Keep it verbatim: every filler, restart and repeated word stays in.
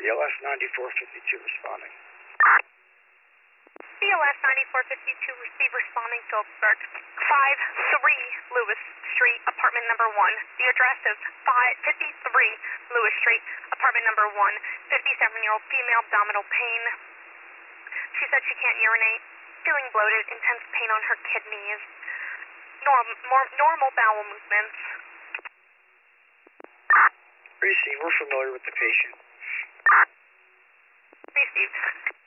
B L S ninety-four fifty-two responding. B L S ninety-four fifty-two, receive responding Phillipsburg. five three Lewis Street, apartment number one. The address is five fifty-three Lewis Street, apartment number one. fifty-seven-year-old female, abdominal pain. She said she can't urinate, feeling bloated, intense pain on her kidneys. Norm, more, normal bowel movements. Receive, we're familiar with the patient. Received.